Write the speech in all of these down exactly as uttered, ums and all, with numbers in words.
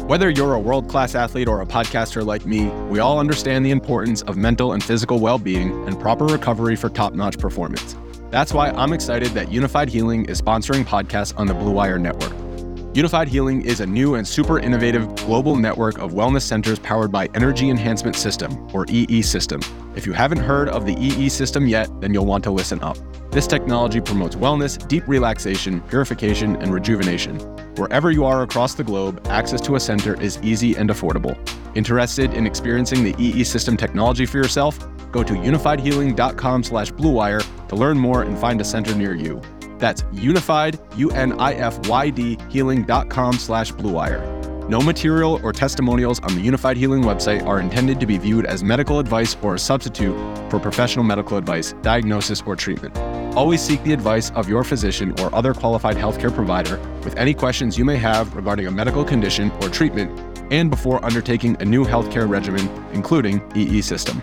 Whether you're a world-class athlete or a podcaster like me, we all understand the importance of mental and physical well-being and proper recovery for top-notch performance. That's why I'm excited that Unified Healing is sponsoring podcasts on the Blue Wire Network. Unified Healing is a new and super innovative global network of wellness centers powered by Energy Enhancement System, or E E System. If you haven't heard of the E E System yet, then you'll want to listen up. This technology promotes wellness, deep relaxation, purification, and rejuvenation. Wherever you are across the globe, access to a center is easy and affordable. Interested in experiencing the E E System technology for yourself? Go to unified healing dot com slash blue wire to learn more and find a center near you. That's unified, U N I F Y D, healing dot com slash blue wire. No material or testimonials on the Unified Healing website are intended to be viewed as medical advice or a substitute for professional medical advice, diagnosis, or treatment. Always seek the advice of your physician or other qualified healthcare provider with any questions you may have regarding a medical condition or treatment and before undertaking a new healthcare regimen, including E E System.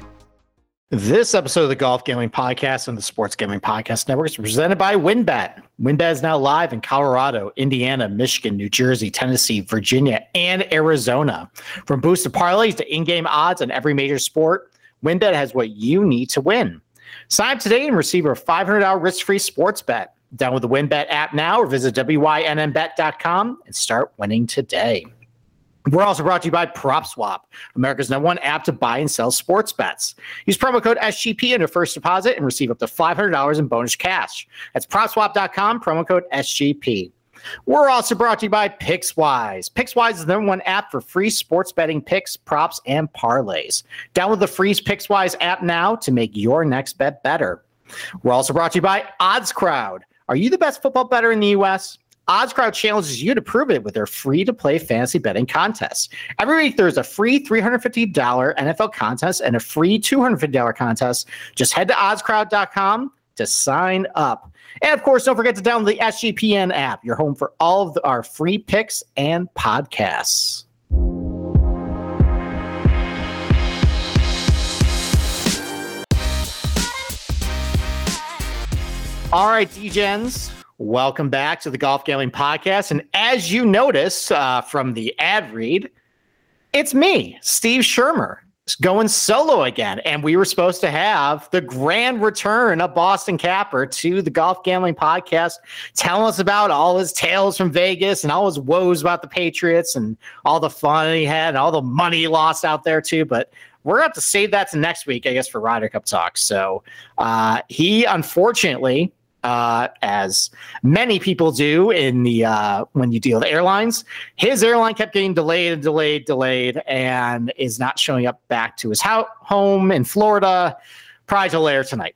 This episode of the Golf Gambling Podcast and the Sports Gambling Podcast Network is presented by WynnBET. WynnBET is now live in Colorado, Indiana, Michigan, New Jersey, Tennessee, Virginia, and Arizona. From boosted parlays to in-game odds on every major sport, WynnBET has what you need to win. Sign up today and receive a five hundred dollars risk-free sports bet. Download the WynnBET app now or visit W Y N N bet dot com and start winning today. We're also brought to you by PropSwap, America's number one app to buy and sell sports bets. Use promo code S G P in your first deposit and receive up to five hundred dollars in bonus cash. That's prop swap dot com, promo code S G P. We're also brought to you by PicksWise. PicksWise is the number one app for free sports betting picks, props, and parlays. Download the free PicksWise app now to make your next bet better. We're also brought to you by OddsCrowd. Are you the best football bettor in the U S? OddsCrowd challenges you to prove it with their free-to-play fantasy betting contest. Every week, there's a free three hundred fifty dollars N F L contest and a free two hundred fifty dollars contest. Just head to odds crowd dot com to sign up. And, of course, don't forget to download the S G P N app, your home for all of the, our free picks and podcasts. All right, D-Gens. Welcome back to the Golf Gambling Podcast. And as you notice uh, from the ad read, it's me, Steve Shermer, going solo again. And we were supposed to have the grand return of Boston Capper to the Golf Gambling Podcast, telling us about all his tales from Vegas and all his woes about the Patriots and all the fun he had and all the money he lost out there too. But we're going to have to save that to next week, I guess, for Ryder Cup talk. So uh, he, unfortunately... Uh, as many people do in the uh, when you deal with airlines, his airline kept getting delayed and delayed, delayed, and is not showing up back to his ho- home in Florida prior to later tonight.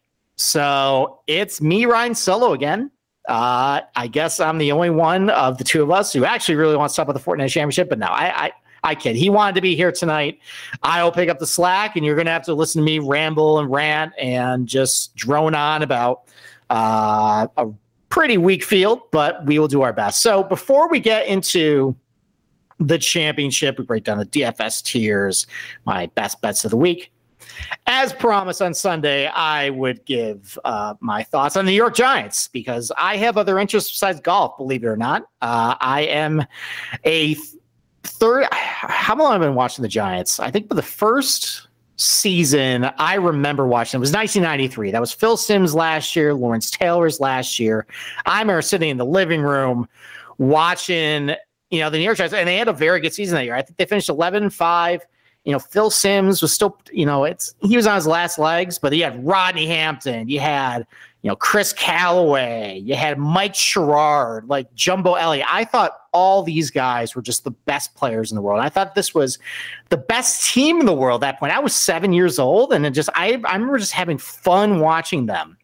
So it's me, Ryan Solo again. Uh, I guess I'm the only one of the two of us who actually really wants to talk about the Fortnite Championship, but no, I, I I kid. He wanted to be here tonight. I'll pick up the slack, and you're going to have to listen to me ramble and rant and just drone on about Uh, a pretty weak field, but we will do our best. So before we get into the championship, we break down the D F S tiers, my best bets of the week. As promised on Sunday, I would give uh, my thoughts on the New York Giants because I have other interests besides golf, believe it or not. Uh, I am a third. How long have I been watching the Giants? I think for the first season I remember watching, it was nineteen ninety-three. That was Phil Simms last year, Lawrence Taylor's last year. I remember sitting in the living room watching, you know, the New York Giants, and they had a very good season that year. I think they finished eleven and five. You know, Phil Simms was still, you know, it's he was on his last legs, but he had Rodney Hampton, you had, you know, Chris Callaway, you had Mike Sherrard, like Jumbo Elliott. I thought all these guys were just the best players in the world. I thought this was the best team in the world at that point. I was seven years old, and it just I, I remember just having fun watching them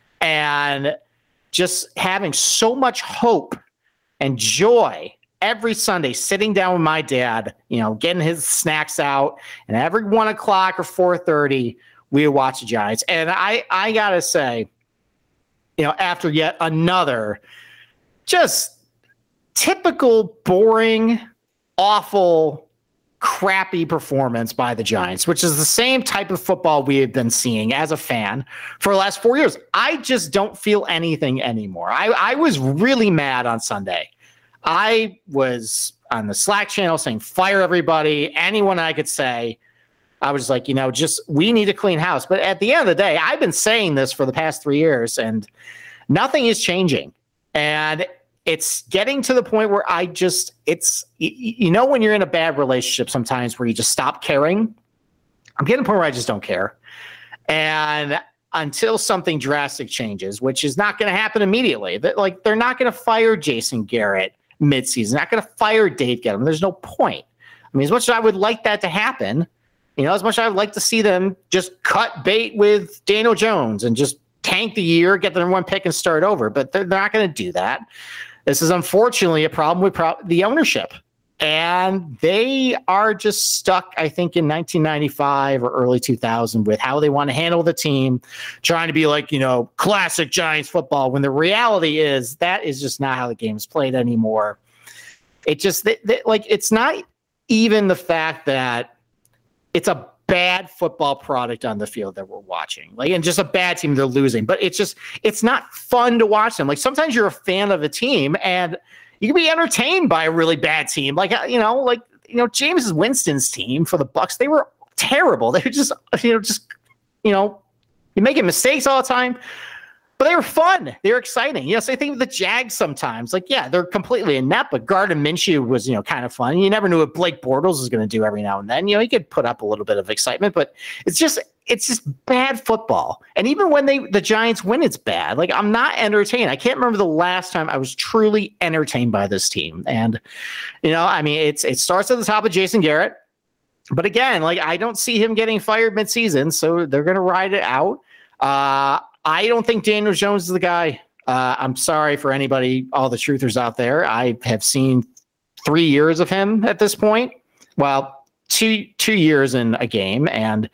and just having so much hope and joy every Sunday, sitting down with my dad, you know, getting his snacks out, and every one o'clock or four thirty, we would watch the Giants. And I, I gotta say, you know, after yet another just typical, boring, awful, crappy performance by the Giants, which is the same type of football we have been seeing as a fan for the last four years. I just don't feel anything anymore. I, I was really mad on Sunday. I was on the Slack channel saying, fire everybody, anyone I could say. I was like, you know, just we need to clean house. But at the end of the day, I've been saying this for the past three years and nothing is changing. And it's getting to the point where I just, it's, you know, when you're in a bad relationship sometimes where you just stop caring. I'm getting to the point where I just don't care. And until something drastic changes, which is not going to happen immediately, that like they're not going to fire Jason Garrett midseason, not going to fire Dave Gettleman. There's no point. I mean, as much as I would like that to happen, you know, as much as I would like to see them just cut bait with Daniel Jones and just tank the year, get the number one pick and start over, but they're, they're not going to do that. This is unfortunately a problem with pro- the ownership. And they are just stuck, I think, in nineteen ninety-five or early two thousand with how they want to handle the team, trying to be like, you know, classic Giants football, when the reality is that is just not how the game's played anymore. It just, they, they, like, it's not even the fact that it's a bad football product on the field that we're watching, like, and just a bad team they're losing, but it's just, it's not fun to watch them. Like sometimes you're a fan of a team and you can be entertained by a really bad team. Like, you know, like, you know, James Winston's team for the Bucs, they were terrible. They were just, you know, just, you know, you're making mistakes all the time, but they were fun. They were exciting. Yes, I think the Jags sometimes, like, yeah, they're completely inept, but Gardner Minshew was, you know, kind of fun. You never knew what Blake Bortles was going to do every now and then. You know, he could put up a little bit of excitement, but it's just, it's just bad football. And even when they, the Giants win, it's bad. Like, I'm not entertained. I can't remember the last time I was truly entertained by this team. And, you know, I mean, it's, it starts at the top of Jason Garrett, but again, like, I don't see him getting fired midseason, so they're going to ride it out. Uh, I don't think Daniel Jones is the guy. Uh, I'm sorry for anybody, all the truthers out there. I have seen three years of him at this point. Well, two two years in a game, and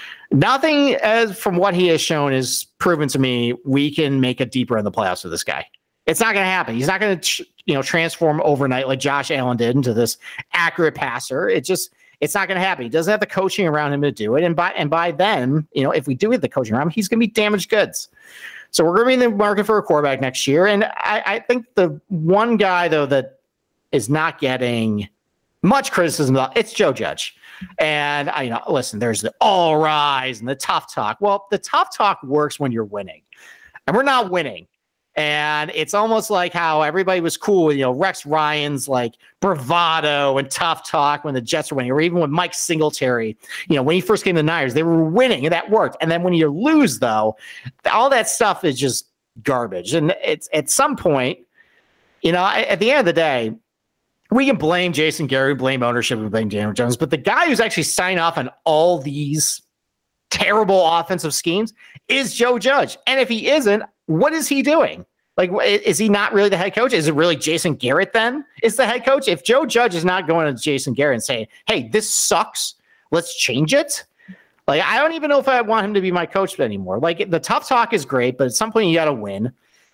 nothing as from what he has shown is proven to me we can make a deep run in the playoffs with this guy. It's not going to happen. He's not going to, you know, transform overnight like Josh Allen did into this accurate passer. It just, it's not going to happen. He doesn't have the coaching around him to do it. And by and by then, you know, if we do have the coaching around him, he's going to be damaged goods. So we're going to be in the market for a quarterback next year. And I, I think the one guy, though, that is not getting much criticism, it's Joe Judge. And, I, you know, listen, there's the all rise and the tough talk. Well, the tough talk works when you're winning. And we're not winning. And it's almost like how everybody was cool with, you know, Rex Ryan's like bravado and tough talk when the Jets were winning, or even with Mike Singletary, you know, when he first came to the Niners, they were winning and that worked. And then when you lose, though, all that stuff is just garbage. And it's at some point, you know, at the end of the day, we can blame Jason Garrett, blame ownership, and blame Daniel Jones, but the guy who's actually signed off on all these terrible offensive schemes is Joe Judge. And if he isn't, what is he doing? Like, is he not really the head coach? Is it really Jason Garrett then is the head coach? If Joe Judge is not going to Jason Garrett and saying, hey, this sucks, let's change it. Like, I don't even know if I want him to be my coach anymore. Like, the tough talk is great, but at some point you got to win.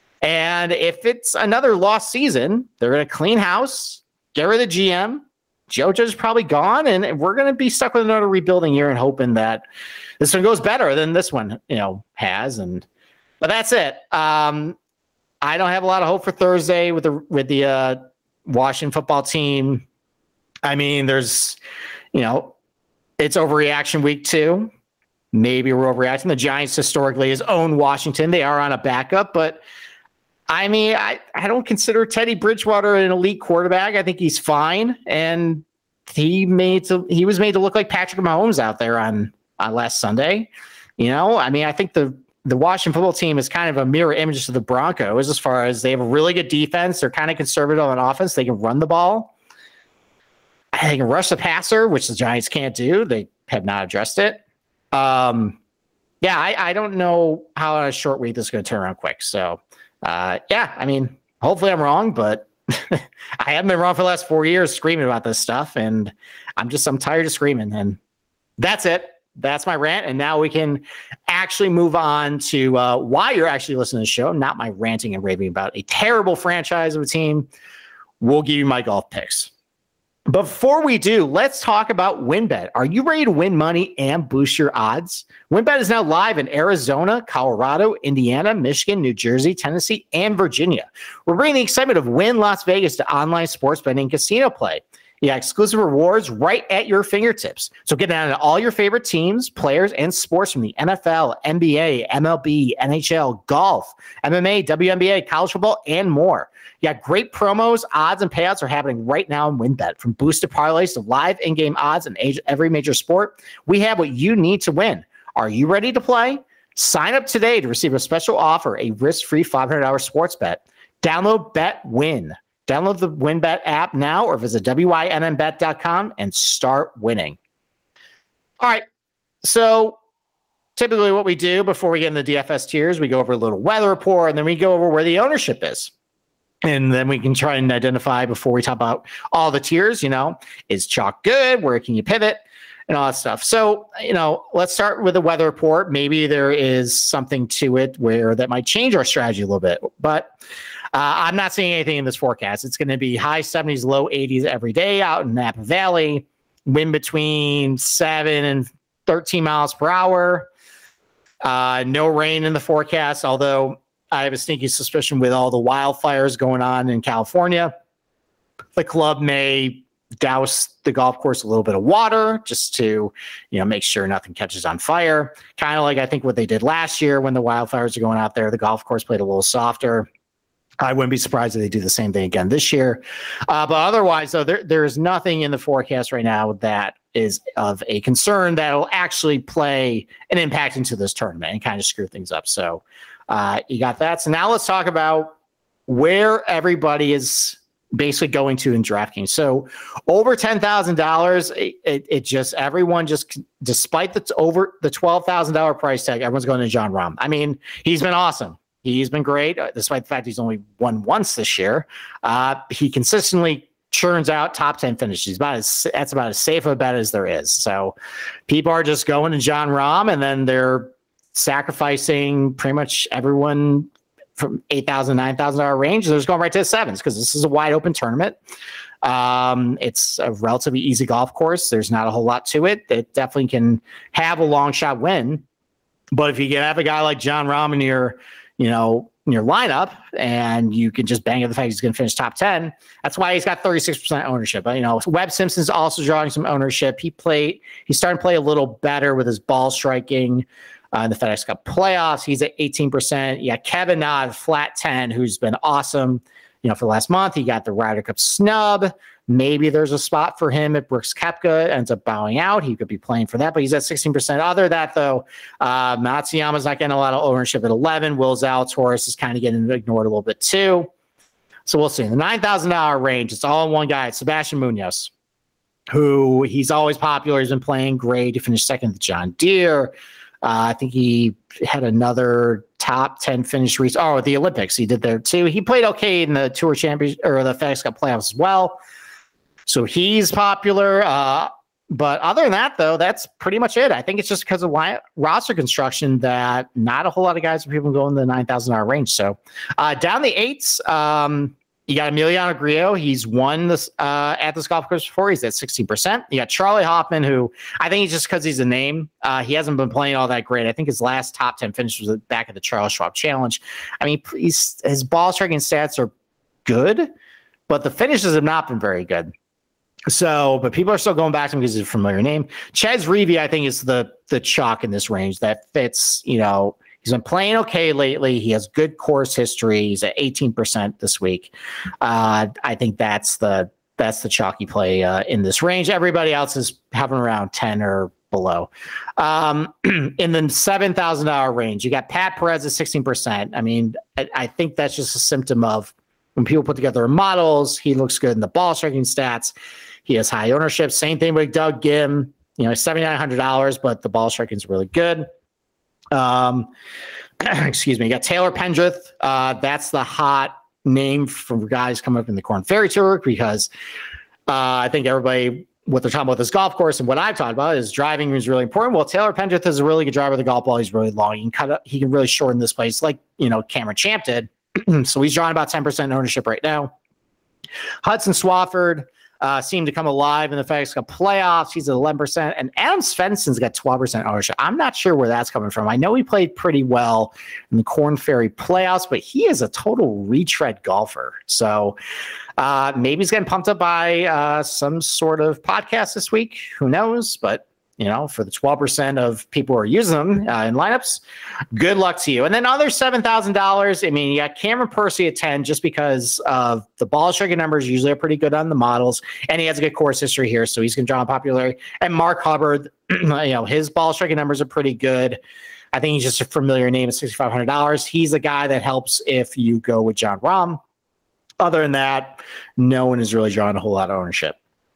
And if it's another lost season, they're going to clean house, get rid of the G M. Joe Judge is probably gone, and we're going to be stuck with another rebuilding year and hoping that this one goes better than this one, you know, has. And But that's it. Um, I don't have a lot of hope for Thursday with the with the uh, Washington football team. I mean, there's, you know, it's overreaction week two. Maybe we're overreacting. The Giants historically has owned Washington. They are on a backup, but I mean, I, I don't consider Teddy Bridgewater an elite quarterback. I think he's fine, and he made to he was made to look like Patrick Mahomes out there on on last Sunday. You know, I mean, I think the the Washington football team is kind of a mirror image of the Broncos as far as they have a really good defense. They're kind of conservative on offense. They can run the ball. They can rush the passer, which the Giants can't do. They have not addressed it. Um, yeah, I, I don't know how on a short week this is going to turn around quick. So, uh, yeah, I mean, hopefully I'm wrong, but I haven't been wrong for the last four years screaming about this stuff. And I'm just, I'm tired of screaming. And that's it. That's my rant. And now we can actually move on to uh, why you're actually listening to the show, not my ranting and raving about a terrible franchise of a team. We'll give you my golf picks. Before we do, let's talk about WynnBET. Are you ready to win money and boost your odds? WynnBET is now live in Arizona, Colorado, Indiana, Michigan, New Jersey, Tennessee, and Virginia. We're bringing the excitement of Wynn Las Vegas to online sports betting and casino play. You got exclusive rewards right at your fingertips. So get down to all your favorite teams, players, and sports from the N F L, N B A, M L B, N H L, golf, M M A, W N B A, college football, and more. You got great promos, odds, and payouts are happening right now in WynnBET. From boosted parlays to live in-game odds in every major sport, we have what you need to win. Are you ready to play? Sign up today to receive a special offer, a risk-free five hundred dollars sports bet. Download BetWin. Download the WynnBET app now or visit W Y N N bet dot com and start winning. All right. So typically what we do before we get into the D F S tiers, we go over a little weather report, and then we go over where the ownership is. And then we can try and identify before we talk about all the tiers, you know, is chalk good? Where can you pivot? And all that stuff. So, you know, let's start with the weather report. Maybe there is something to it where that might change our strategy a little bit. But uh, I'm not seeing anything in this forecast. It's going to be high seventies, low eighties every day out in Napa Valley. Wind between seven and thirteen miles per hour. Uh, no rain in the forecast, although I have a sneaky suspicion with all the wildfires going on in California, the club may douse the golf course a little bit of water just to, you know, make sure nothing catches on fire. Kind of like I think what they did last year when the wildfires are going out there, the golf course played a little softer. I wouldn't be surprised if they do the same thing again this year. Uh, but otherwise, though, there, there's nothing in the forecast right now that is of a concern that will actually play an impact into this tournament and kind of screw things up. So uh, you got that. So now let's talk about where everybody is basically going to in DraftKings. So over ten thousand dollars, it, it, it just, everyone just, despite the over the twelve thousand dollars price tag, everyone's going to Jon Rahm. I mean, he's been awesome. He's been great, uh, despite the fact he's only won once this year. Uh, he consistently churns out top ten finishes. He's about as, that's about as safe a bet as there is. So people are just going to Jon Rahm, and then they're sacrificing pretty much everyone from eight thousand dollars, nine thousand dollars range. They're just going right to the sevens because this is a wide open tournament. Um, it's a relatively easy golf course. There's not a whole lot to it. It definitely can have a long shot win. But if you can have a guy like Jon Rahm in your, you know, in your lineup, and you can just bang at the fact he's going to finish top ten. That's why he's got thirty-six percent ownership. But, you know, Webb Simpson's also drawing some ownership. He played, he's starting to play a little better with his ball striking uh, in the FedEx Cup playoffs. He's at eighteen percent. You got Kevin Na, flat ten, who's been awesome, you know, for the last month. He got the Ryder Cup snub. Maybe there's a spot for him if Brooks Koepka ends up bowing out. He could be playing for that, but he's at sixteen percent. Other than that, though, uh, Matsuyama's not getting a lot of ownership at eleven. Will Zalatoris is kind of getting ignored a little bit too. So we'll see. In the nine thousand dollars range, it's all in one guy, Sebastian Munoz, who he's always popular. He's been playing great. He finished second at the John Deere. Uh, I think he had another top ten finish reach. Oh, at the Olympics, he did there too. He played okay in the Tour Championship or the FedEx Cup playoffs as well. So he's popular. Uh, but other than that, though, that's pretty much it. I think it's just because of why, roster construction that not a whole lot of guys are people going to the nine thousand dollars range. So uh, down the eights, um, you got Emiliano Grillo. He's won this uh, at this golf course before. He's at sixteen percent. You got Charlie Hoffman, who I think he's just because he's a name. Uh, he hasn't been playing all that great. I think his last top ten finish was back at the Charles Schwab Challenge. I mean, he's, his ball striking stats are good, but the finishes have not been very good. So, but people are still going back to him because he's a familiar name. Chez Reavie, I think, is the the chalk in this range that fits. You know, he's been playing okay lately. He has good course history. He's at eighteen percent this week. Uh, I think that's the that's the chalky play uh, in this range. Everybody else is hovering around ten or below. Um, in the seven thousand dollars range, you got Pat Perez at sixteen percent. I mean, I, I think that's just a symptom of when people put together models. He looks good in the ball striking stats. He has high ownership. Same thing with Doug Gim. You know, seven thousand nine hundred dollars, but the ball striking is really good. Um, excuse me. You got Taylor Pendrith. Uh, that's the hot name for guys coming up in the Korn Ferry Tour because uh, I think everybody, what they're talking about this golf course and what I've talked about is driving is really important. Well, Taylor Pendrith is a really good driver of the golf ball. He's really long. He can cut up, he can really shorten this place like, you know, Cameron Champ did. So he's drawing about ten percent ownership right now. Hudson Swafford. uh, seem to come alive in the FedEx Cup playoffs. He's at eleven percent, and Adam Svensson's got twelve percent ownership. I'm not sure where that's coming from. I know he played pretty well in the Korn Ferry playoffs, but he is a total retread golfer. So uh, maybe he's getting pumped up by uh, some sort of podcast this week. Who knows? But you know, for the twelve percent of people who are using them uh, in lineups, good luck to you. And then other seven thousand dollars, I mean, you got Cameron Percy at ten just because of the ball striking numbers usually are pretty good on the models, and he has a good course history here, so he's going to draw on popularity. And Mark Hubbard, you know, his ball striking numbers are pretty good. I think he's just a familiar name at six thousand five hundred dollars. He's a guy that helps if you go with Jon Rahm. Other than that, no one is really drawing a whole lot of ownership.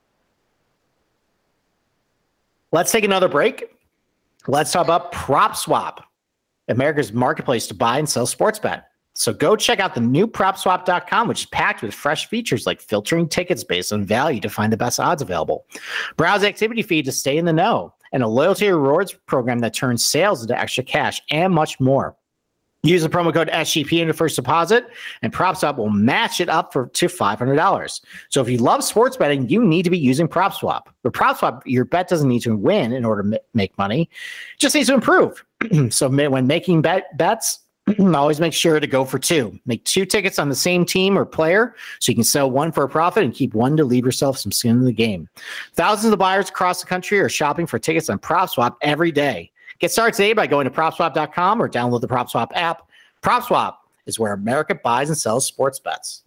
Let's take another break. Let's talk about PropSwap, America's marketplace to buy and sell sports bet. So go check out the new prop swap dot com, which is packed with fresh features like filtering tickets based on value to find the best odds available, browse activity feed to stay in the know, and a loyalty rewards program that turns sales into extra cash, and much more. Use the promo code S G P in your first deposit, and PropSwap will match it up for to five hundred dollars. So if you love sports betting, you need to be using PropSwap. With PropSwap, your bet doesn't need to win in order to make money. It just needs to improve. So when making bet bets, always make sure to go for two. Make two tickets on the same team or player so you can sell one for a profit and keep one to leave yourself some skin in the game. Thousands of buyers across the country are shopping for tickets on PropSwap every day. Get started today by going to prop swap dot com or download the PropSwap app. PropSwap is where America buys and sells sports bets.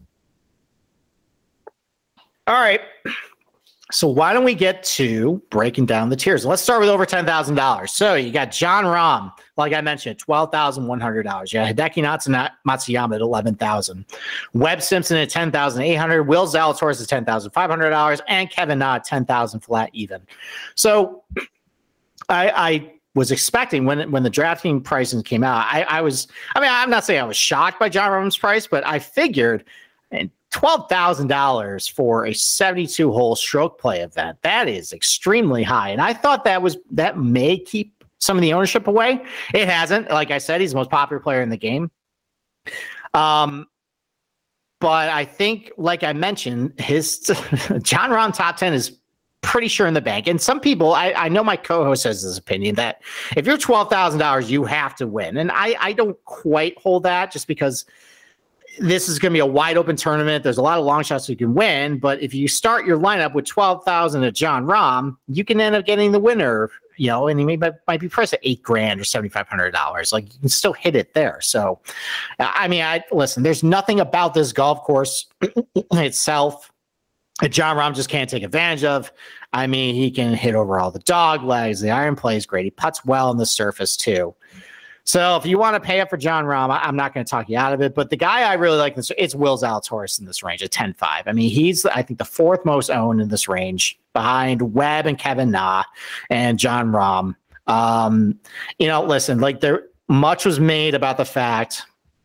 All right. So why don't we get to breaking down the tiers? Let's start with over ten thousand dollars. So you got Jon Rahm, like I mentioned, twelve thousand one hundred dollars. You got Hideki Matsuyama at eleven thousand dollars. Webb Simpson at ten thousand eight hundred dollars. Will Zalatoris at ten thousand five hundred dollars. And Kevin Na at ten thousand dollars flat even. So I... I was expecting when when the DraftKings pricing came out, I, I was, I mean, I'm not saying I was shocked by Jon Rahm's price, but I figured and twelve thousand dollars for a seventy-two hole stroke play event, that is extremely high. And I thought that was, that may keep some of the ownership away. It hasn't. Like I said, he's the most popular player in the game. Um, but I think, like I mentioned, his Jon Rahm top ten is pretty sure in the bank. And some people, I, I know my co-host has this opinion that if you're twelve thousand dollars, you have to win. And I, I don't quite hold that just because this is going to be a wide open tournament. There's a lot of long shots you can win. But if you start your lineup with twelve thousand at Jon Rahm, you can end up getting the winner, you know, and he may, might be priced at eight grand or seventy-five hundred dollars. Like you can still hit it there. So, I mean, I listen, there's nothing about this golf course itself that Jon Rahm just can't take advantage of. I mean, he can hit over all the dog legs. The iron play is great. He putts well on the surface too. So if you want to pay up for Jon Rahm, I, I'm not going to talk you out of it. But the guy I really like, this, it's Will Zalatoris in this range at ten five. I mean, he's, I think, the fourth most owned in this range behind Webb and Kevin Na and Jon Rahm. Um, you know, listen, like there much was made about the fact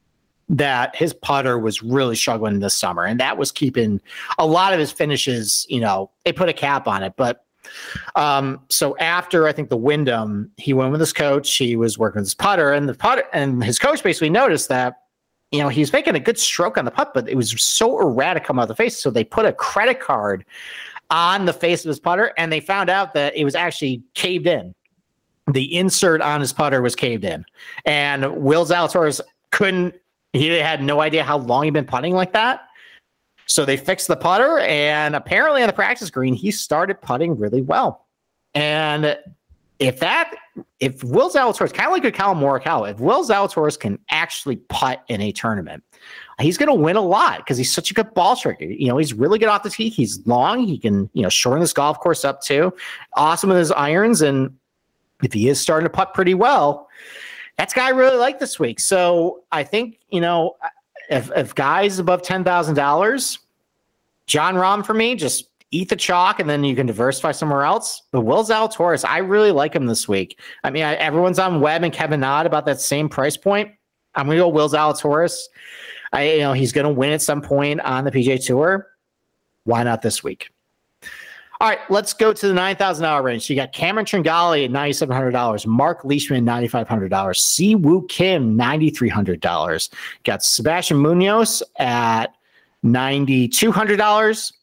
that his putter was really struggling this summer, and that was keeping a lot of his finishes, you know, they put a cap on it. But um, so after I think the Wyndham, he went with his coach, he was working with his putter, and the putter and his coach basically noticed that, you know, he was making a good stroke on the putt, but it was so erratic coming out of the face. So they put a credit card on the face of his putter, and they found out that it was actually caved in. The insert on his putter was caved in, and Will Zalatoris couldn't, he had no idea how long he'd been putting like that. So they fixed the putter, and apparently on the practice green, he started putting really well. And if that, if Will Zalatoris, kind of like a Collin Morikawa, if Will Zalatoris can actually putt in a tournament, he's going to win a lot because he's such a good ball striker. You know, he's really good off the tee. He's long. He can, you know, shorten this golf course up too. Awesome with his irons. And if he is starting to putt pretty well, that's a guy I really like this week. So I think, you know, if, if guys above ten thousand dollars, Jon Rahm for me, just eat the chalk and then you can diversify somewhere else. But Will Zalatoris, I really like him this week. I mean, I, everyone's on Webb and Kevin Na about that same price point. I'm going to go Will Zalatoris. I, you know, he's going to win at some point on the P G A Tour. Why not this week? All right, let's go to the nine thousand dollars range. So you got Cameron Tringale at nine thousand seven hundred dollars, Mark Leishman, nine thousand five hundred dollars, Si Woo Kim, nine thousand three hundred dollars. Got Sebastian Munoz at nine thousand two hundred dollars,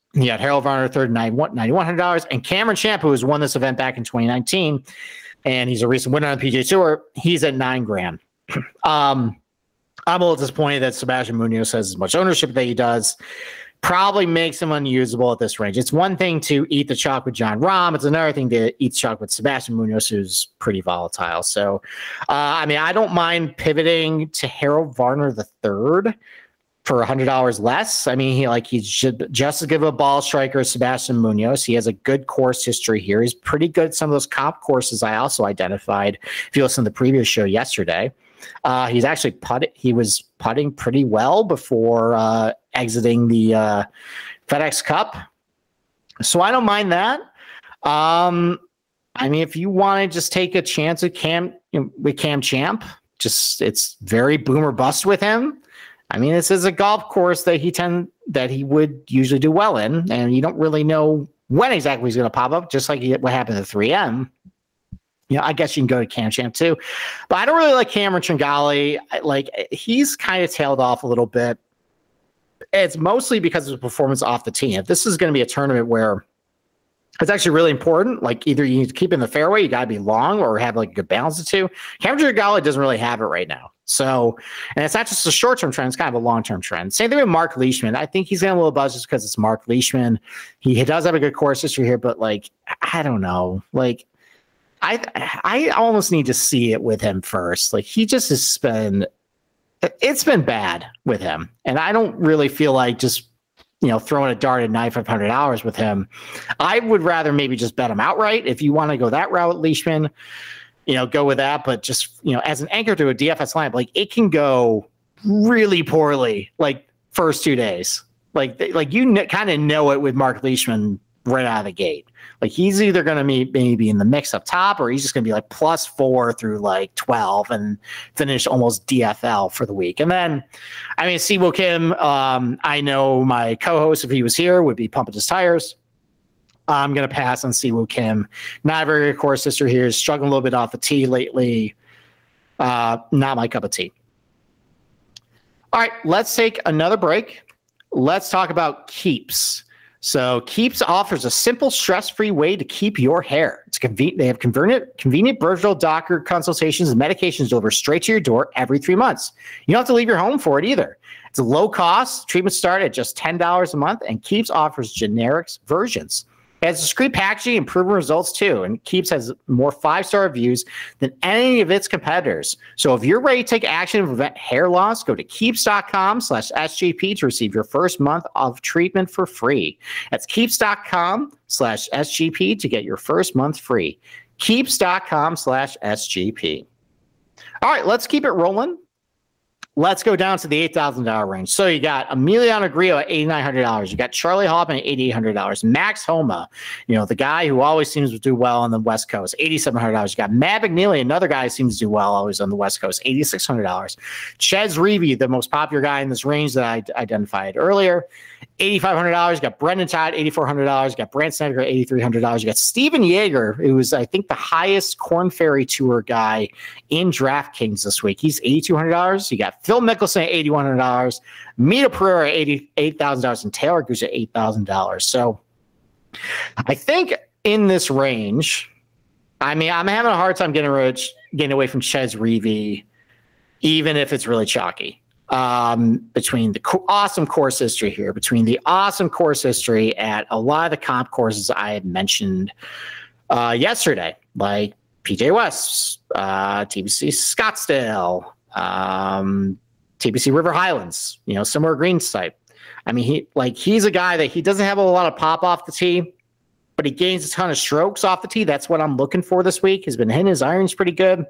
You got Harold Varner third, nine one hundred dollars, and Cameron Champ, who has won this event back in twenty nineteen, and he's a recent winner on the P G A Tour. He's at nine grand. um, I'm a little disappointed that Sebastian Munoz has as much ownership that he does. Probably makes him unusable at this range. It's one thing to eat the chalk with Jon Rahm. It's another thing to eat the chalk with Sebastian Munoz, who's pretty volatile. So, uh, I mean, I don't mind pivoting to Harold Varner the third for one hundred dollars less. I mean, he like he's just as good of a ball striker as Sebastian Munoz. He has a good course history here. He's pretty good at some of those comp courses I also identified if you listen to the previous show yesterday. Uh, he's actually putting. He was putting pretty well before uh, exiting the uh, FedEx Cup, so I don't mind that. Um, I mean, if you want to just take a chance with Cam you know, with Cam Champ, just it's very boom or bust with him. I mean, this is a golf course that he tend that he would usually do well in, and you don't really know when exactly he's going to pop up. Just like what happened to three M. You know, I guess you can go to Cam Champ too, but I don't really like Cameron Tringali. Like he's kind of tailed off a little bit. It's mostly because of his performance off the tee. If this is going to be a tournament where it's actually really important, like either you need to keep in the fairway, you got to be long, or have like a good balance of two. Cameron Tringali doesn't really have it right now. So, and it's not just a short-term trend; it's kind of a long-term trend. Same thing with Mark Leishman. I think he's getting a little buzz just because it's Mark Leishman. He, he does have a good course history here, but like I don't know, like. I I almost need to see it with him first. Like he just has been, it's been bad with him, and I don't really feel like just you know throwing a dart at ninety-five hundred dollars with him. I would rather maybe just bet him outright. If you want to go that route, Leishman, you know, go with that. But just you know, as an anchor to a D F S lineup, like it can go really poorly. Like first two days, like like you kn- kind of know it with Mark Leishman right out of the gate. Like he's either going to be maybe in the mix up top, or he's just going to be like plus four through like twelve and finish almost D F L for the week. And then, I mean, Siwoo Kim, um, I know my co-host, if he was here, would be pumping his tires. I'm going to pass on Siwoo Kim. Not a very good course history here. He's struggling a little bit off the tee lately. Uh, not my cup of tea. All right, let's take another break. Let's talk about Keeps. So Keeps offers a simple, stress-free way to keep your hair. It's convenient. They have convenient, convenient virtual doctor consultations and medications delivered straight to your door every three months. You don't have to leave your home for it either. It's a low cost. Treatments start at just ten dollars a month, and Keeps offers generics versions. It has discreet packaging and proven results too, and Keeps has more five-star reviews than any of its competitors. So if you're ready to take action to prevent hair loss, go to keeps.com slash SGP to receive your first month of treatment for free. That's keeps.com slash SGP to get your first month free. Keeps.com slash SGP. All right, let's keep it rolling. Let's go down to the eight thousand dollars range. So you got Emiliano Grillo at eight thousand nine hundred dollars. You got Charlie Hoffman at eight thousand eight hundred dollars. Max Homa, you know, the guy who always seems to do well on the West Coast, eight thousand seven hundred dollars. You got Matt McNeely, another guy who seems to do well always on the West Coast, eight thousand six hundred dollars. Chez Reavie, the most popular guy in this range that I identified earlier, eight thousand five hundred dollars. You got Brendan Todd, eight thousand four hundred dollars. You got Brandt Snedeker, eight thousand three hundred dollars. You got Steven Yeager, who was, I think, the highest Korn Ferry Tour guy in DraftKings this week. He's eight thousand two hundred dollars. You got Phil Mickelson at eight thousand one hundred dollars. Mita Pereira at eighty-eight thousand dollars. And Taylor Gooch at eight thousand dollars. So I think in this range, I mean, I'm having a hard time getting, rich, getting away from Chez Reavie, even if it's really chalky. Um, between the co- awesome course history here, between the awesome course history at a lot of the comp courses I had mentioned uh, yesterday, like P J West, uh, T B C Scottsdale, um, T B C River Highlands, you know, similar greens type. I mean, he like he's a guy that he doesn't have a lot of pop off the tee, but he gains a ton of strokes off the tee. That's what I'm looking for this week. He's been hitting his irons pretty good.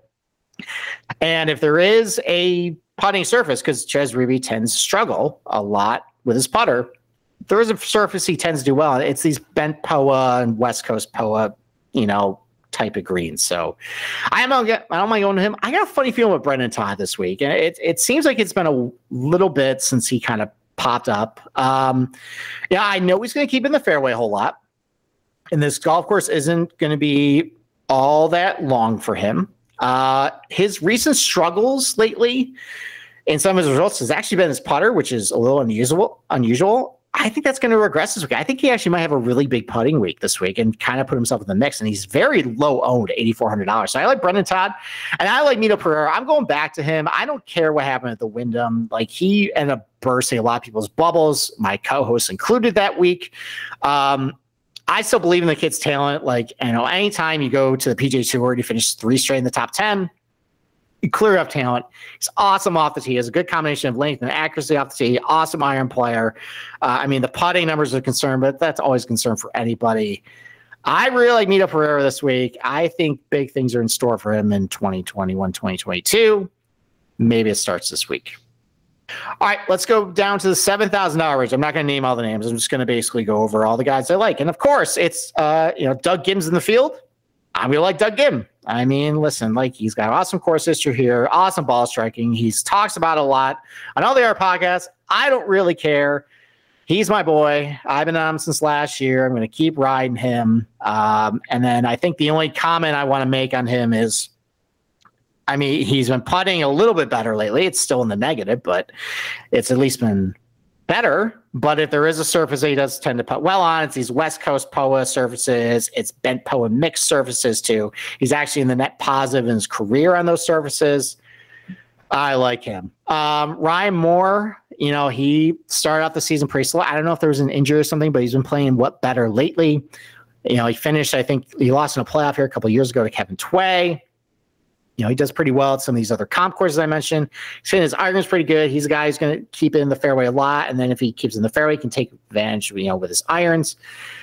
And if there is a putting surface, because Chez Reavie tends to struggle a lot with his putter, there is a surface he tends to do well. It's these bent P O A and West Coast P O A, you know, type of greens. So I don't get, I don't mind going to him. I got a funny feeling with Brendan Todd this week, and it it seems like it's been a little bit since he kind of popped up. Um, yeah, I know he's going to keep in the fairway a whole lot, and this golf course isn't going to be all that long for him. Uh, his recent struggles lately in some of his results has actually been his putter, which is a little unusual. Unusual. I think that's going to regress this week. I think he actually might have a really big putting week this week and kind of put himself in the mix. And he's very low owned, eight thousand four hundred dollars. So I like Brendan Todd and I like Mito Pereira. I'm going back to him. I don't care what happened at the Wyndham. Like, he ended up bursting a lot of people's bubbles, my co-hosts included that week. Um, I still believe in the kid's talent. Like, you know, anytime you go to the P G A Tour and you finish three straight in the top ten, you clear up talent. He's awesome off the tee. He has a good combination of length and accuracy off the tee. Awesome iron player. Uh, I mean, the putting numbers are a concern, but that's always a concern for anybody. I really like Mito Pereira this week. I think big things are in store for him in twenty twenty-one, twenty twenty-two. Maybe it starts this week. All right, let's go down to the seven thousand dollars range. I'm not going to name all the names. I'm just going to basically go over all the guys I like. And of course, it's uh, you know, Doug Gim's in the field. I'm going to like Doug Gim. I mean, listen, like, he's got awesome course history here, awesome ball striking. He's talks about it a lot on all the other podcasts. I don't really care. He's my boy. I've been on him since last year. I'm going to keep riding him. Um, and then I think the only comment I want to make on him is, I mean, he's been putting a little bit better lately. It's still in the negative, but it's at least been better. But if there is a surface that he does tend to putt well on, it's these West Coast P O A surfaces. It's bent P O A mixed surfaces too. He's actually in the net positive in his career on those surfaces. I like him. Um, Ryan Moore, you know, he started out the season pretty slow. I don't know if there was an injury or something, but he's been playing what better lately. You know, he finished, I think he lost in a playoff here a couple of years ago to Kevin Tway. You know, he does pretty well at some of these other comp courses I mentioned. He's hitting his irons pretty good. He's a guy who's going to keep it in the fairway a lot. And then if he keeps it in the fairway, he can take advantage, you know, with his irons.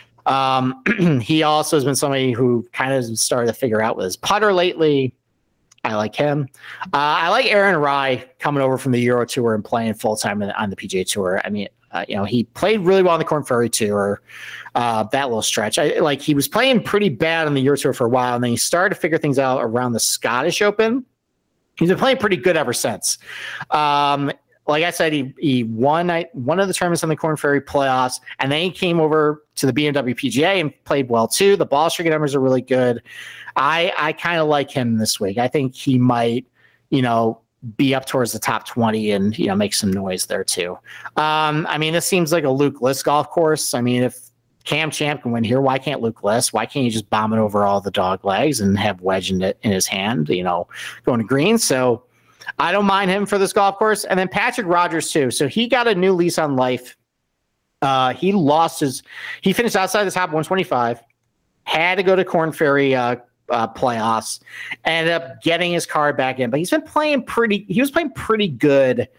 Um, he also has been somebody who kind of started to figure out with his putter lately. I like him. Uh, I like Aaron Rai coming over from the Euro Tour and playing full-time on the P G A Tour. I mean, uh, you know, he played really well on the Korn Ferry Tour, uh, that little stretch. I, like, he was playing pretty bad on the Euro Tour for a while, and then he started to figure things out around the Scottish Open. He's been playing pretty good ever since. Um, like I said, he he won I, one of the tournaments on the Korn Ferry playoffs, and then he came over to the B M W P G A and played well too. The ball striking numbers are really good. I I kind of like him this week. I think he might, you know, be up towards the top twenty and, you know, make some noise there too. Um, I mean, this seems like a Luke List golf course. I mean, if Cam Champ can win here, why can't Luke List? Why can't he just bomb it over all the dog legs and have wedge in, it, in his hand, you know, going to green? So I don't mind him for this golf course. And then Patrick Rogers too. So he got a new lease on life. Uh, he lost his, he finished outside the top one twenty-five, had to go to Korn Ferry uh, uh, playoffs, ended up getting his card back in, but he's been playing pretty, he was playing pretty good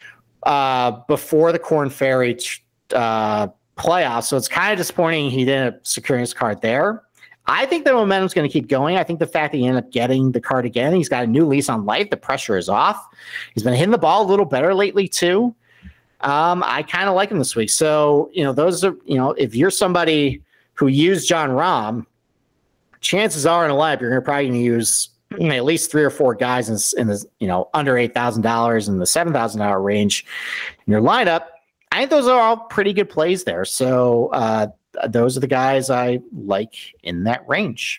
uh, before the Korn Ferry uh, playoffs. So it's kind of disappointing he didn't secure his card there. I think the momentum's going to keep going. I think the fact that he ended up getting the card again, he's got a new lease on life. The pressure is off. He's been hitting the ball a little better lately too. Um, I kind of like him this week. So, you know, those are, you know, if you're somebody who used Jon Rahm, chances are in a lineup, you're probably going to use at least three or four guys in, in the, you know, under eight thousand dollars in the seven thousand dollars range in your lineup. I think those are all pretty good plays there. So, uh, those are the guys I like in that range.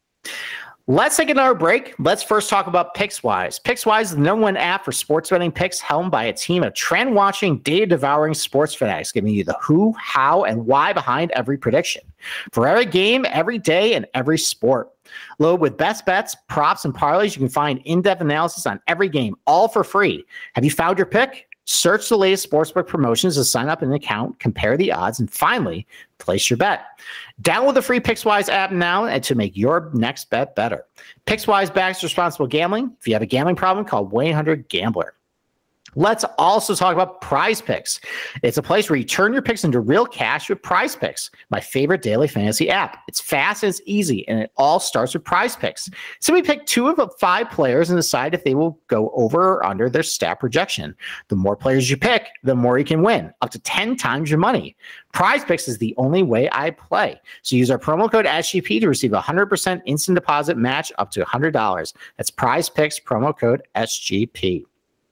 Let's take another break. Let's first talk about PicksWise. PicksWise is the number one app for sports betting picks, helmed by a team of trend-watching, data-devouring sports fanatics, giving you the who, how, and why behind every prediction. For every game, every day, and every sport. Loaded with best bets, props, and parlays, you can find in-depth analysis on every game, all for free. Have you found your pick? Search the latest sportsbook promotions to sign up an account, compare the odds, and finally, place your bet. Download the free PicksWise app now and to make your next bet better. PicksWise backs responsible gambling. If you have a gambling problem, call one eight hundred gambler. Let's also talk about Prize Picks. It's a place where you turn your picks into real cash with Prize Picks, my favorite daily fantasy app. It's fast, it's easy, and it all starts with Prize Picks. So we pick two of five players and decide if they will go over or under their stat projection. The more players you pick, the more you can win, up to ten times your money. Prize Picks is the only way I play. So use our promo code S G P to receive a one hundred percent instant deposit match up to one hundred dollars. That's Prize Picks, promo code S G P.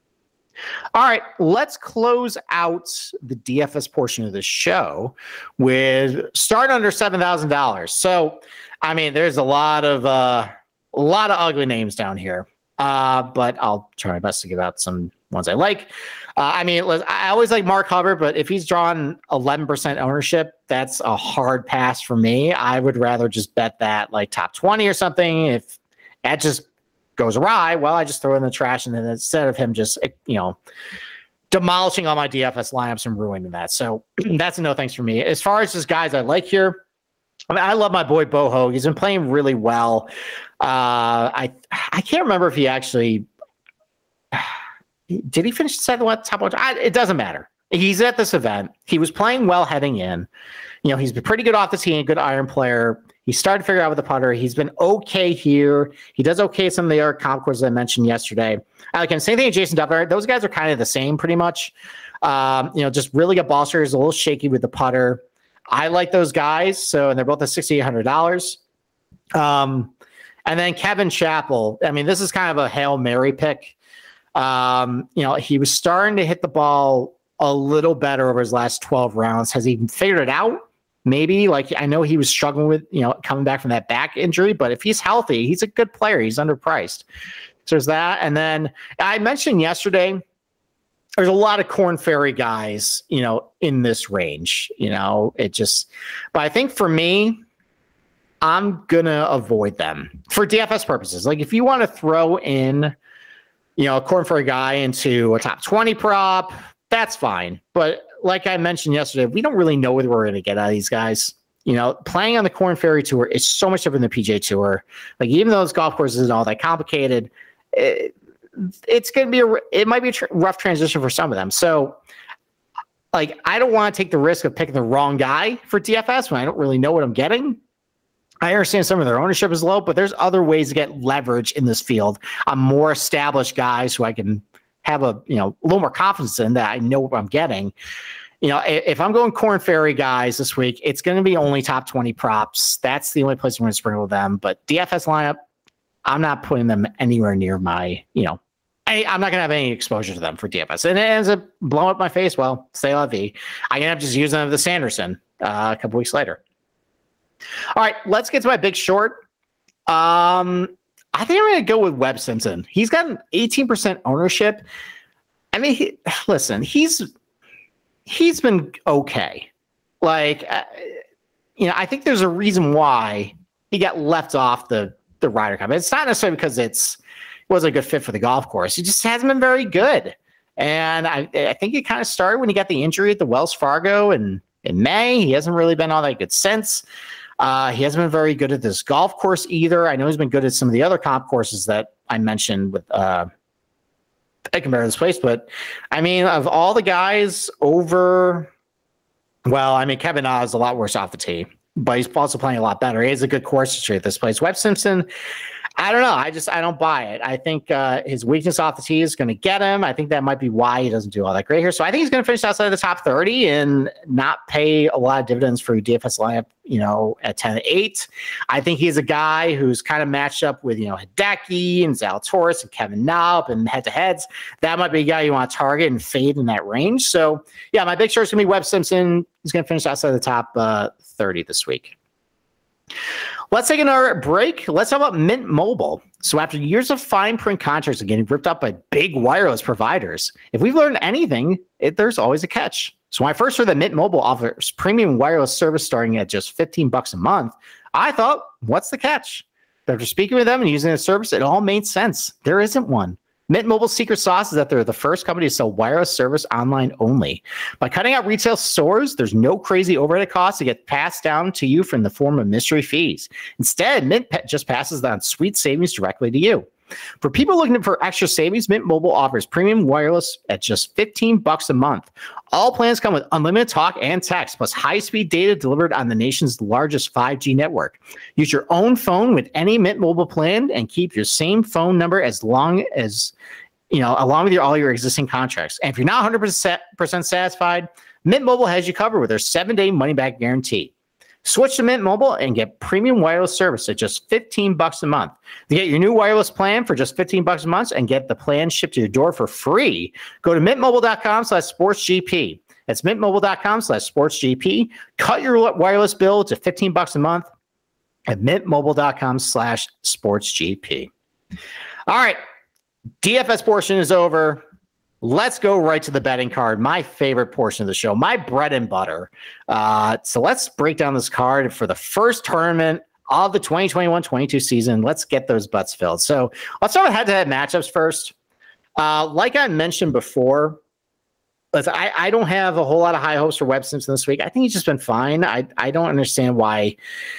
All right, let's close out the D F S portion of the show with start under seven thousand dollars. So, I mean, there's a lot of uh, a lot of ugly names down here, uh, but I'll try my best to give out some ones I like. Uh, I mean, I always like Mark Hubbard, but if he's drawn eleven percent ownership, that's a hard pass for me. I would rather just bet that like top twenty or something. If that just goes awry, well, I just throw it in the trash, and then instead of him just, you know, demolishing all my D F S lineups and ruining that. So that's a no thanks for me. As far as just guys I like here, I mean, I love my boy Bo Hogue. He's been playing really well. Uh, I I can't remember if he actually did he finish the what top one. I, it doesn't matter. He's at this event. He was playing well heading in. You know, he's been pretty good off the tee, a good iron player. He started to figure out with the putter. He's been okay here. He does okay at some of the other comp courses I mentioned yesterday. I like him. Same thing with Jason Duffner. Those guys are kind of the same pretty much. Um, you know, just really good ball striker. He's a little shaky with the putter. I like those guys. So, and they're both at six thousand eight hundred dollars. Um, and then Kevin Chappell. I mean, this is kind of a Hail Mary pick. Um, you know, he was starting to hit the ball a little better over his last twelve rounds. Has he figured it out? Maybe. Like, I know he was struggling with, you know, coming back from that back injury, but if he's healthy, he's a good player. He's underpriced. So there's that. And then I mentioned yesterday, there's a lot of Corn Ferry guys, you know, in this range. You know, it just, but I think for me, I'm gonna avoid them for D F S purposes. Like, if you want to throw in, you know, a Corn Ferry guy into a top twenty prop, that's fine. But like I mentioned yesterday, we don't really know what we're going to get out of these guys. You know, playing on the Corn Ferry Tour is so much different than the P G A Tour. Like, even though this golf course isn't all that complicated, it, it's going to be a, it might be a tr- rough transition for some of them. So, like, I don't want to take the risk of picking the wrong guy for D F S when I don't really know what I'm getting. I understand some of their ownership is low, but there's other ways to get leverage in this field on more established guys who I can have a, you know, a little more confidence in, that I know what I'm getting. You know, if I'm going Corn Ferry guys this week, it's going to be only top twenty props. That's the only place I'm going to sprinkle them. But D F S lineup, I'm not putting them anywhere near my, you know, I, I'm not going to have any exposure to them for D F S. And it ends up blowing up my face. Well, say la vie. I can have just use them of the Sanderson uh, a couple weeks later. All right, let's get to my big short. Um, I think I'm going to go with Webb Simpson. He's got an eighteen percent ownership. I mean, he, listen, he's he's been okay. Like, uh, you know, I think there's a reason why he got left off the the Ryder Cup. It's not necessarily because it's it wasn't a good fit for the golf course. He just hasn't been very good. And I, I think it kind of started when he got the injury at the Wells Fargo in, in May. He hasn't really been all that good since. Uh, he hasn't been very good at this golf course either. I know he's been good at some of the other comp courses that I mentioned with uh, I compare this place, but I mean, of all the guys over, well, I mean, Kevin Na is a lot worse off the tee, but he's also playing a lot better. He has a good course history at this place. Webb Simpson, I don't know. I just, I don't buy it. I think uh, his weakness off the tee is going to get him. I think that might be why he doesn't do all that great here. So I think he's going to finish outside of the top thirty and not pay a lot of dividends for D F S lineup, you know, at ten to eight. I think he's a guy who's kind of matched up with, you know, Hideki and Zalatoris and Kevin Na and head to heads. That might be a guy you want to target and fade in that range. So yeah, my big short is going to be Webb Simpson. He's going to finish outside the top uh, thirty this week. Let's take another break. Let's talk about Mint Mobile. So after years of fine print contracts and getting ripped up by big wireless providers, if we've learned anything, it, there's always a catch. So when I first heard that Mint Mobile offers premium wireless service starting at just fifteen bucks a month, I thought, what's the catch? But after speaking with them and using the service, it all made sense. There isn't one. Mint Mobile's secret sauce is that they're the first company to sell wireless service online only. By cutting out retail stores, there's no crazy overhead costs to get passed down to you from the form of mystery fees. Instead, Mint just passes on sweet savings directly to you. For people looking for extra savings, Mint Mobile offers premium wireless at just fifteen bucks a month. All plans come with unlimited talk and text, plus high-speed data delivered on the nation's largest five G network. Use your own phone with any Mint Mobile plan and keep your same phone number as long as, you know, along with your, all your existing contracts. And if you're not one hundred percent satisfied, Mint Mobile has you covered with their seven-day money-back guarantee. Switch to Mint Mobile and get premium wireless service at just fifteen bucks a month. To get your new wireless plan for just fifteen bucks a month and get the plan shipped to your door for free, go to mintmobile.com slash sportsgp. That's mintmobile.com slash sportsgp. Cut your wireless bill to fifteen bucks a month at mintmobile.com slash sportsgp. All right. D F S portion is over. let's go right to the betting card. My favorite portion of the show, my bread and butter. Uh, so let's break down this card for the first tournament of the twenty twenty-one twenty-two season. Let's get those butts filled. So let's start with head-to-head matchups first. Uh, like I mentioned before, listen, I, I don't have a whole lot of high hopes for Webb Simpson this week. I think he's just been fine. I, I don't understand why,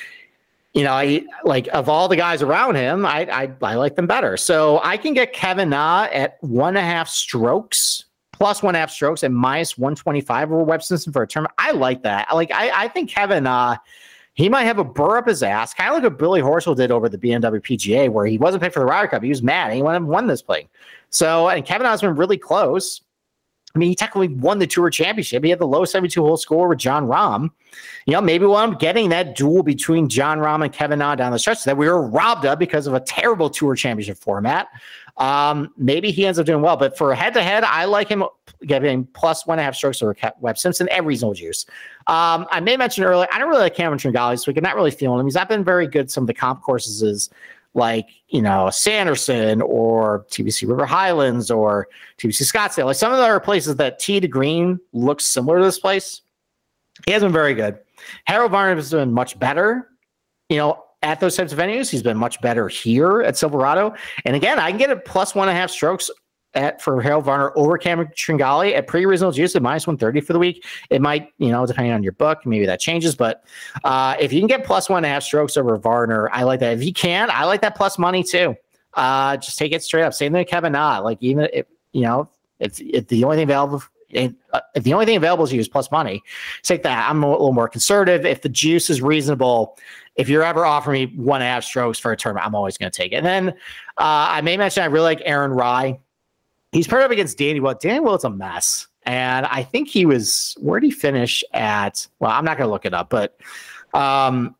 you know, I like of all the guys around him, I, I I like them better. So I can get Kevin Na at one and a half strokes, plus one and a half strokes at minus one twenty-five over Webb Simpson for a tournament. I like that. Like I, I think Kevin Na, he might have a burr up his ass, kind of like what Billy Horschel did over the B M W P G A, where he wasn't picked for the Ryder Cup. He was mad. And he won, won this play. So, and Kevin Na has been really close. I mean, he technically won the Tour Championship. He had the low seventy-two hole score with Jon Rahm. You know, maybe while I'm getting that duel between Jon Rahm and Kevin Na down the stretch that we were robbed of because of a terrible Tour Championship format, um, maybe he ends up doing well. But for head-to-head, I like him getting plus one and a half strokes over Webb Simpson at reasonable juice. Um, I may mention earlier, I don't really like Cameron Tringali this week. I'm not really feeling him. He's not been very good. Some of the comp courses is like, you know, Sanderson or T B C River Highlands or T B C Scottsdale. Like some of the other places that tee to green looks similar to this place. He hasn't been very good. Harold Varner has been much better, you know, at those types of venues. He's been much better here at Silverado. And again, I can get a plus one and a half strokes at for Harold Varner over Cameron Tringali at pretty reasonable juice at minus one thirty for the week. It might, you know, depending on your book, maybe that changes. But uh, if you can get plus one and a half strokes over Varner, I like that. If you can, I like that plus money too. Uh, just take it straight up. Same thing with Kevin Na. Like even if, you know, if, if the only thing available, if, uh, if the only thing available is you is plus money, take that. I'm a little more conservative. If the juice is reasonable, if you're ever offering me one and a half strokes for a tournament, I'm always going to take it. And then uh, I may mention I really like Aaron Rai. He's paired up against Danny Willett. Danny Willett's a mess. And I think he was, where did he finish at? Well, I'm not going to look it up, but um,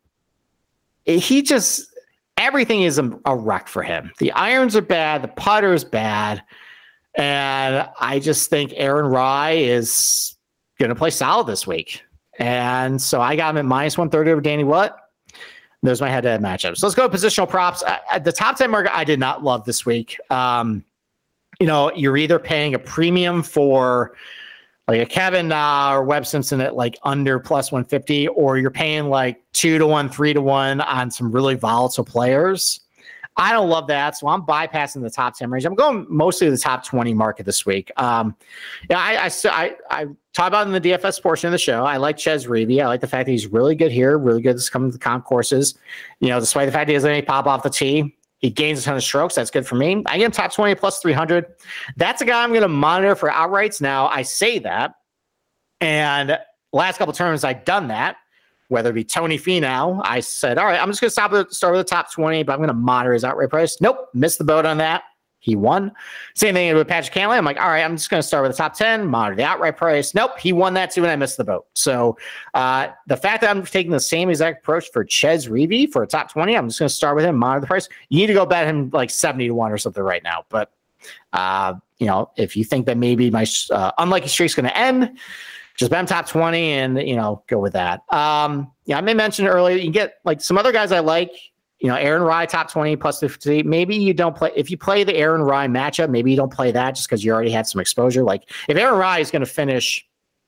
he just, everything is a, a wreck for him. The irons are bad. The putter is bad. And I just think Aaron Rai is going to play solid this week. And so I got him at minus one thirty over Danny Willett. Those are my head-to-head matchups. So let's go to positional props. At the top ten market, I did not love this week. Um, You know, you're either paying a premium for like a Kevin Na or Webb Simpson at like under plus one fifty, or you're paying like two to one, three to one on some really volatile players. I don't love that, so I'm bypassing the top ten range. I'm going mostly to the top twenty market this week. Um, yeah, I, I, I, I talk about in the D F S portion of the show. I like Chez Reavie. I like the fact that he's really good here, really good at coming to the comp courses. You know, despite the fact that he doesn't any pop off the tee. He gains a ton of strokes. That's good for me. I get him top twenty plus three hundred. That's a guy I'm going to monitor for outrights. Now, I say that, and last couple of tournaments I've done that, whether it be Tony Finau. I said, all right, I'm just going to stop with, start with the top twenty, but I'm going to monitor his outright price. Nope, missed the boat on that. He won. Same thing with Patrick Cantlay. I'm like, all right, I'm just going to start with the top ten, monitor the outright price. Nope, he won that too, and I missed the boat. So uh, the fact that I'm taking the same exact approach for Chez Reavie for a top twenty, I'm just going to start with him, monitor the price. You need to go bet him like seventy to one or something right now. But, uh, you know, if you think that maybe my uh, unlucky streak's going to end, just bet him top twenty and, you know, go with that. Um, yeah, I may mention earlier, you can get like some other guys I like. You know, Aaron Rai, top twenty, plus fifty. Maybe you don't play. If you play the Aaron Rai matchup, maybe you don't play that just because you already had some exposure. Like, if Aaron Rai is going to finish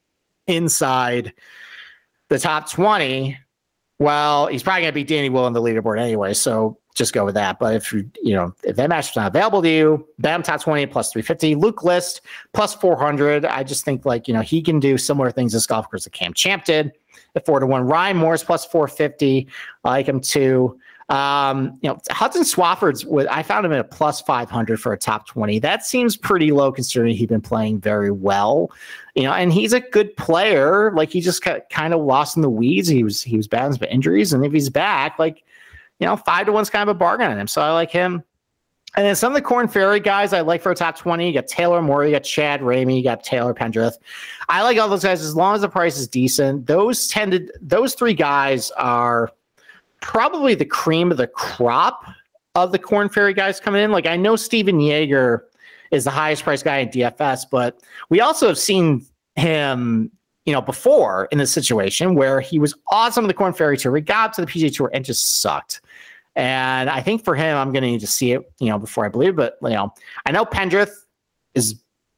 inside the top twenty, well, he's probably going to beat Danny Willett on the leaderboard anyway. So just go with that. But if you, you know, if that matchup's not available to you, bet him top twenty, plus three fifty. Luke List, plus four hundred. I just think, like, you know, he can do similar things as golf course that Cam Champ did at four to one. Ryan Morris, plus four fifty. I like him too. Um, you know, Hudson Swafford's with, I found him at a plus five hundred for a top twenty. That seems pretty low considering he's been playing very well, you know, and he's a good player. Like, he just got kind of lost in the weeds. He was, he was battling some injuries. And if he's back, like, you know, five to one's kind of a bargain on him. So I like him. And then some of the Corn Ferry guys I like for a top twenty. You got Taylor Moore, you got Chad Ramey, you got Taylor Pendrith. I like all those guys as long as the price is decent. Those tended, those three guys are probably the cream of the crop of the Corn Ferry guys coming in. Like, I know Steven Yeager is the highest priced guy in D F S, but we also have seen him, you know, before in this situation where he was awesome in the Corn Ferry Tour. He got to the P G A Tour and just sucked. And I think for him, I'm going to need to see it, you know, before I believe. But, you know, I know Pendrith is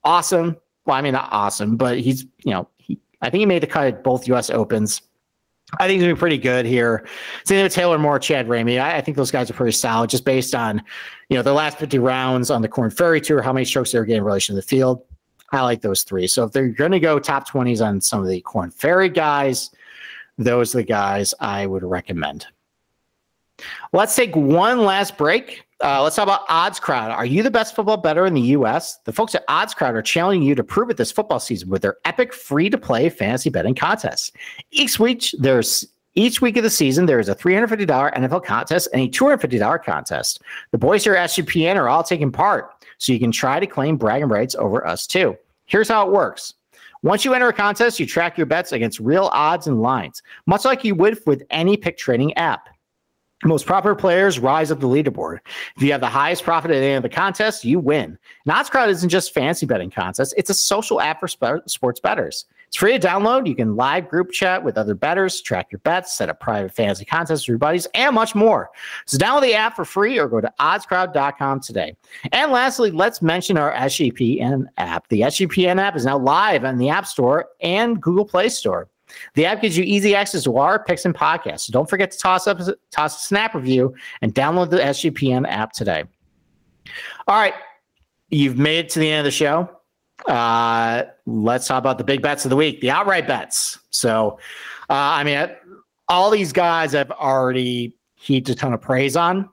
awesome. Well, I mean, not awesome, but he's, you know, he, I think he made the cut at both U S Opens. I think he's going to be pretty good here. Same with Taylor Moore, Chad Ramey. I, I think those guys are pretty solid just based on, you know, the last fifty rounds on the Korn Ferry Tour, how many strokes they were getting in relation to the field. I like those three. So if they're going to go top twenties on some of the Korn Ferry guys, those are the guys I would recommend. Let's take one last break. Uh, let's talk about Odds Crowd. Are you the best football bettor in the U S? The folks at Odds Crowd are challenging you to prove it this football season with their epic free-to-play fantasy betting contest. Each week, there's each week of the season, there is a three hundred fifty dollars N F L contest and a two hundred fifty dollars contest. The boys here at S G P N are all taking part, so you can try to claim bragging rights over us too. Here's how it works. Once you enter a contest, you track your bets against real odds and lines, much like you would with any pick trading app. Most popular players rise up the leaderboard. If you have the highest profit at the end of the contest, you win. And Odds Crowd isn't just fancy betting contest. It's a social app for sp- sports bettors. It's free to download. You can live group chat with other bettors, track your bets, set up private fantasy contests for your buddies, and much more. So download the app for free or go to odds crowd dot com today. And lastly, let's mention our S G P N app. The S G P N app is now live on the App Store and Google Play Store. The app gives you easy access to our picks and podcasts. So don't forget to toss up toss a snap review and download the S G P N app today. All right, you've made it to the end of the show. Uh, let's talk about the big bets of the week, the outright bets. So, uh, I mean, all these guys I've already heaped a ton of praise on.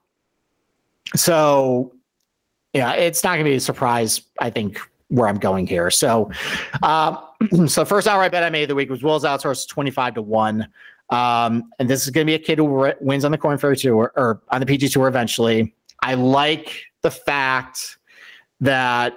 So, yeah, it's not going to be a surprise, I think, where I'm going here. So, uh, so first outright bet I made of the week was Will Zalatoris twenty-five to one. Um, and this is going to be a kid who wins on the Korn Ferry Tour or on the P G Tour eventually. I like the fact that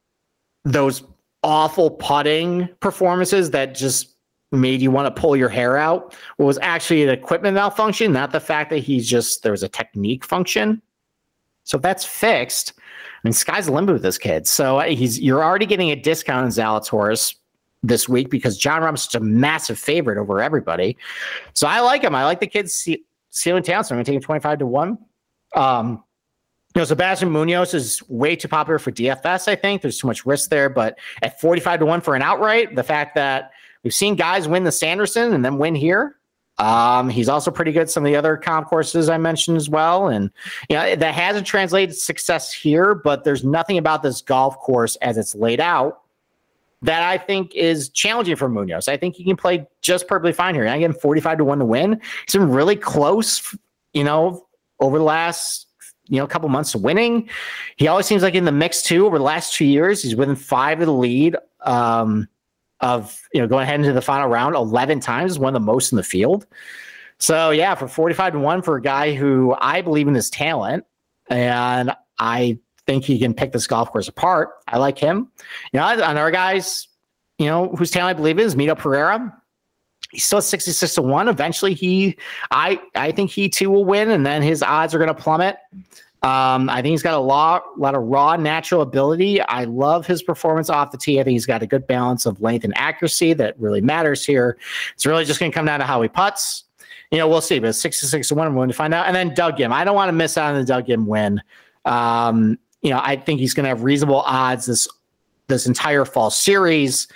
those awful putting performances that just made you want to pull your hair out was actually an equipment malfunction, not the fact that he's just, there was a technique function. So if that's fixed, I mean, sky's the limit with this kid. So he's, you're already getting a discount on Zalatoris this week because Jon Rahm's such a massive favorite over everybody. So I like him. I like the kid's ceiling talent. So I'm going to take him twenty-five to one. Um, You know, Sebastian Munoz is way too popular for D F S, I think. There's too much risk there. But at forty-five to one for an outright, the fact that we've seen guys win the Sanderson and then win here. Um, he's also pretty good at some of the other comp courses I mentioned as well. And, you know, that hasn't translated success here, but there's nothing about this golf course as it's laid out that I think is challenging for Munoz. I think he can play just perfectly fine here. And I get him forty-five to one to win. He's been really close, you know, over the last you know, a couple months of winning. He always seems like in the mix too over the last two years. He's within five of the lead um, of, you know, going ahead into the final round eleven times, one of the most in the field. So yeah, for forty-five to one for a guy who I believe in his talent and I think he can pick this golf course apart. I like him. You know, on our guys, you know, whose talent I believe in is Mito Pereira. He's still sixty-six to one. Eventually, he, I, I think he too will win, and then his odds are going to plummet. Um, I think he's got a lot, lot of raw natural ability. I love his performance off the tee. I think he's got a good balance of length and accuracy that really matters here. It's really just going to come down to how he putts. You know, we'll see. But sixty-six to one, I'm going to find out. And then Doug Ghim. I don't want to miss out on the Doug Ghim win. Um, you know, I think he's going to have reasonable odds this this entire fall series.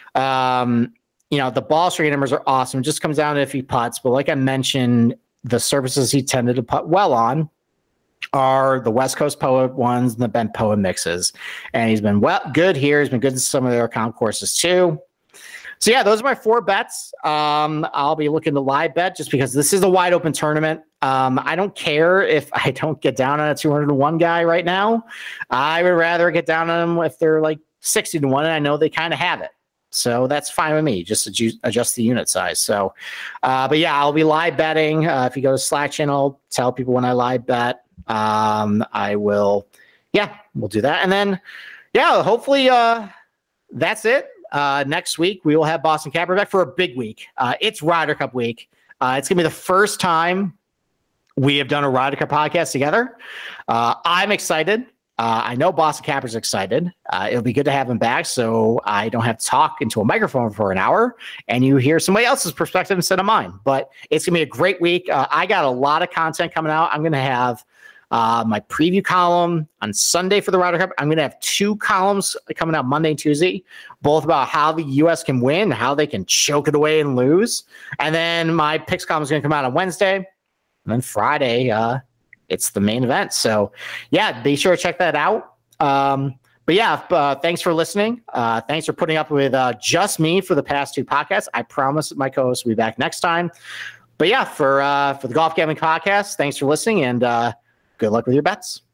Um, You know, the ball striking numbers are awesome. It just comes down to if he putts. But like I mentioned, the surfaces he tended to putt well on are the West Coast P O A ones and the bent P O A mixes. And he's been well good here. He's been good in some of their comp courses too. So yeah, those are my four bets. Um, I'll be looking to live bet just because this is a wide open tournament. Um, I don't care if I don't get down on a two hundred to one guy right now. I would rather get down on them if they're like sixty to one and I know they kind of have it. So that's fine with me. Just adjust, adjust the unit size. So, uh, but yeah, I'll be live betting. Uh, if you go to Slack channel, tell people when I live bet. Um, I will, yeah, we'll do that. And then, yeah, hopefully uh, that's it. Uh, next week, we will have Boston Capper back for a big week. Uh, it's Ryder Cup week. Uh, it's going to be the first time we have done a Ryder Cup podcast together. Uh, I'm excited. Uh, I know Boston Capper's excited. Uh, it'll be good to have him back so I don't have to talk into a microphone for an hour and you hear somebody else's perspective instead of mine. But it's going to be a great week. Uh, I got a lot of content coming out. I'm going to have Uh, my preview column on Sunday for the Ryder Cup. I'm going to have two columns coming out Monday and Tuesday, both about how the U S can win, how they can choke it away and lose. And then my picks column is going to come out on Wednesday. And then Friday, uh, it's the main event. So, yeah, be sure to check that out. Um, but, yeah, uh, thanks for listening. Uh, thanks for putting up with uh, just me for the past two podcasts. I promise my co-host will be back next time. But, yeah, for, uh, for the Golf Gambling Podcast, thanks for listening, and uh, good luck with your bets.